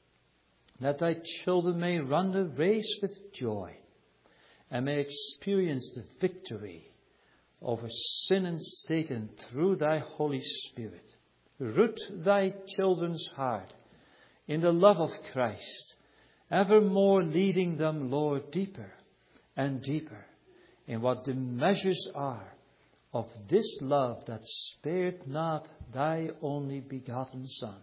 that thy children may run the race with joy and may experience the victory over sin and Satan through thy Holy Spirit. Root thy children's heart in the love of Christ, evermore leading them, Lord, deeper and deeper in what the measures are of this love that spared not thy only begotten Son,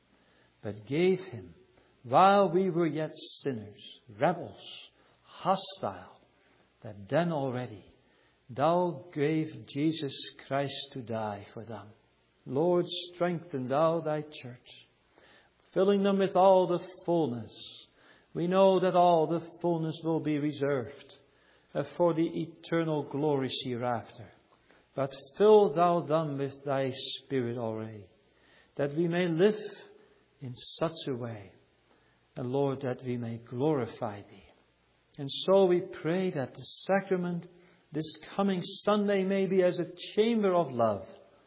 but gave him while we were yet sinners, rebels, hostile, that then already thou gave Jesus Christ to die for them. Lord, strengthen thou thy church, filling them with all the fullness. We know that all the fullness will be reserved for the eternal glories hereafter. But fill thou them with thy Spirit already, that we may live in such a way, and Lord, that we may glorify thee. And so we pray that the sacrament this coming Sunday may be as a chamber of love,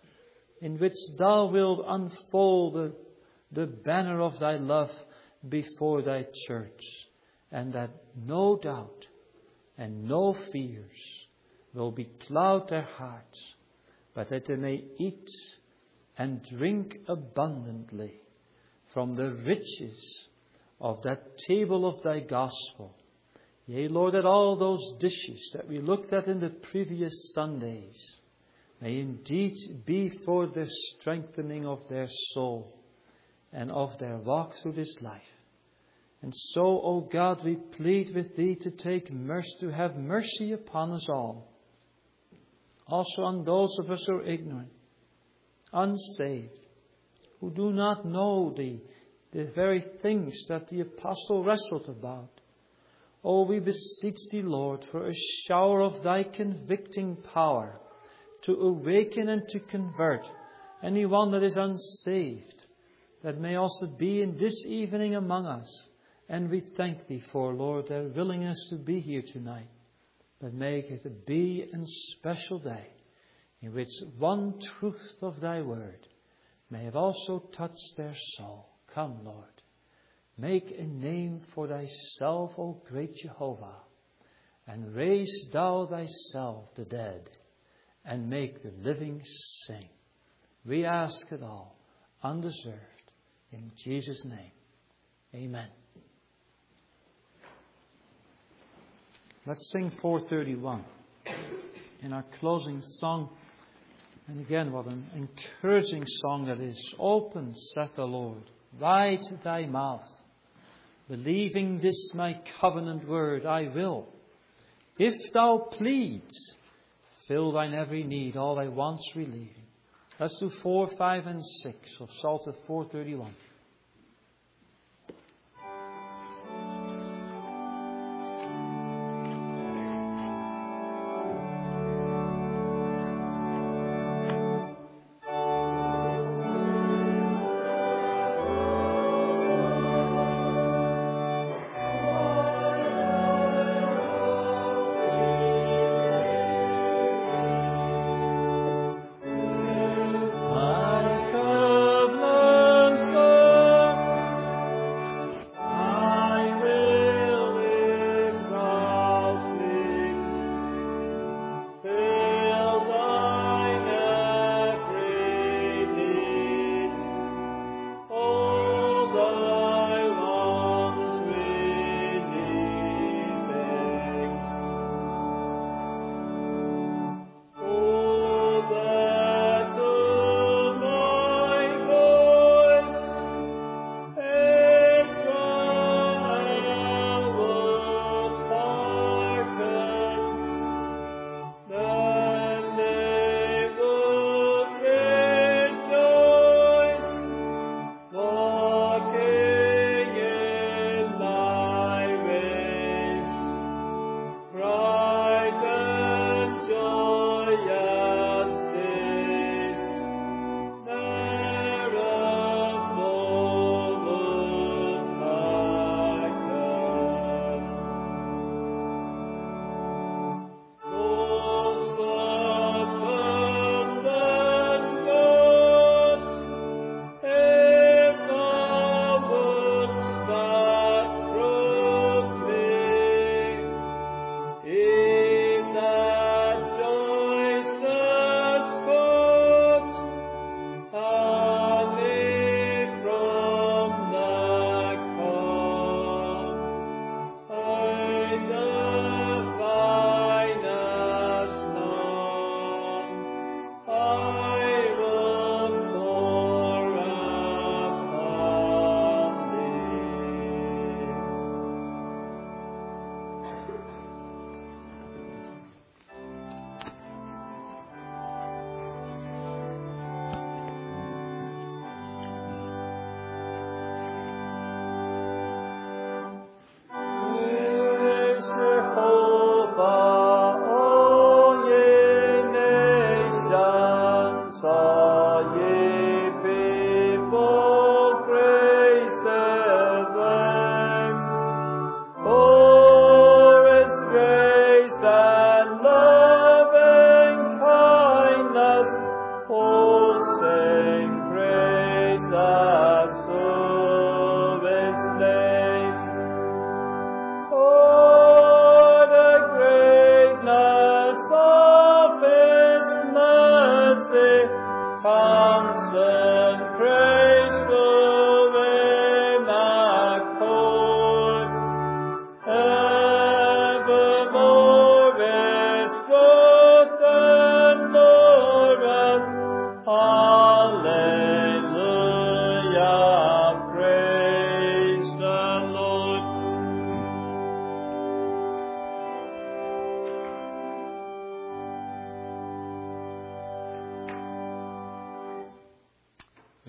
in which thou wilt unfold the, the banner of thy love before thy church, and that no doubt and no fears will becloud their hearts, but that they may eat and drink abundantly from the riches of that table of thy gospel. Yea, Lord, that all those dishes that we looked at in the previous Sundays may indeed be for the strengthening of their soul and of their walk through this life. And so, O God, we plead with thee to take mercy, to have mercy upon us all. Also on those of us who are ignorant, unsaved, who do not know thee, the very things that the apostle wrestled about. Oh, we beseech thee, Lord, for a shower of thy convicting power to awaken and to convert anyone that is unsaved, that may also be in this evening among us. And we thank thee for, Lord, their willingness to be here tonight. But make it a be and special day in which one truth of thy word may have also touched their soul. Come, Lord, make a name for thyself, O great Jehovah, and raise thou thyself the dead, and make the living sing. We ask it all, undeserved, in Jesus' name. Amen. Let's sing four thirty-one in our closing song. And again, what an encouraging song that is. Open, saith the Lord, wide thy mouth, believing this my covenant word, I will. If thou plead, fill thine every need, all thy wants relieving. Let's do four, five, and six of Psalter four thirty-one.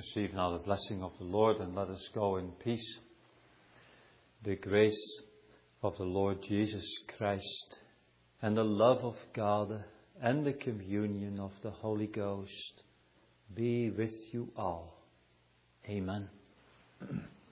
Receive now the blessing of the Lord, and let us go in peace. The grace of the Lord Jesus Christ, and the love of God, and the communion of the Holy Ghost be with you all. Amen.